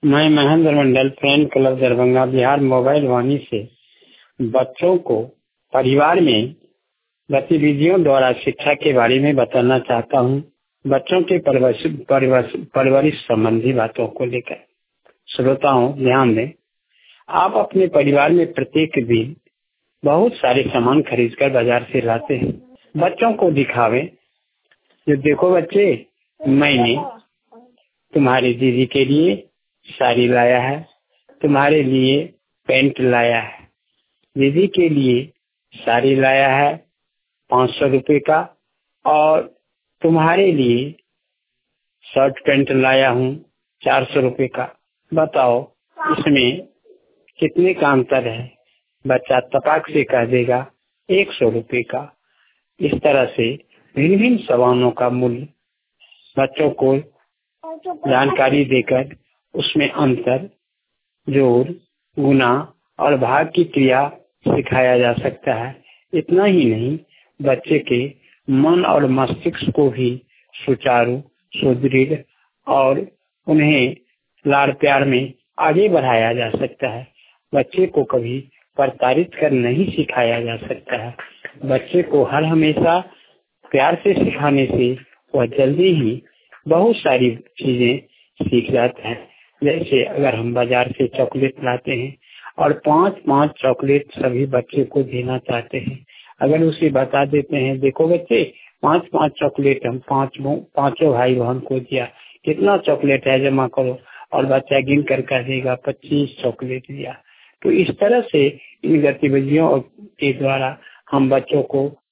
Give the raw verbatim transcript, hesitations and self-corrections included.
मैं Mahendra Mandal, friend club Darbhanga Bihar mobile वाणी से बच्चों को परिवार में गतिविधियों द्वारा शिक्षा के बारे में बताना चाहता हूँ। बच्चों के परवरिश परवरिश परवरिश संबंधी बातों को लेकर श्रोताओं ध्यान दें। आप अपने परिवार में प्रत्येक दिन बहुत सारे सामान खरीद कर बाजार से लाते हैं, बच्चों को दिखावें। जो देखो बच्चे, मैंने तुम्हारी दीदी के लिए साड़ी लाया है, तुम्हारे लिए पैंट लाया है, दीदी के लिए साड़ी लाया है पाँच सौ रुपये का, और तुम्हारे लिए शर्ट पैंट लाया हूँ चार सौ रुपये का। बताओ इसमें कितने का अंतर है? बच्चा तपाक से कह देगा एक सौ रुपये का। इस तरह से भिन्न भिन्न सामानों का मूल्य बच्चों को जानकारी देकर उसमें अंतर, जोड़, गुना और भाग की क्रिया सिखाया जा सकता है। इतना ही नहीं, बच्चे के मन और मस्तिष्क को भी सुचारू, सुदृढ़ और उन्हें लाड़ प्यार में आगे बढ़ाया जा सकता है। बच्चे को कभी प्रताड़ित कर नहीं सिखाया जा सकता है। बच्चे को हर हमेशा प्यार से सिखाने से वह जल्दी ही बहुत सारी चीजें सीख जाता है। जैसे अगर हम बाजार से चॉकलेट लाते हैं और पांच पांच चॉकलेट सभी बच्चे को देना चाहते हैं, अगर उसे बता देते हैं देखो बच्चे पांच पांच चॉकलेट हम पांच पांचों भाई बहन को दिया, कितना चॉकलेट है जमा करो, और बच्चा गिन कर कह देगा पच्चीस चॉकलेट दिया। तो इस तरह से इन गतिविधियों के द्वारा हम बच्चों को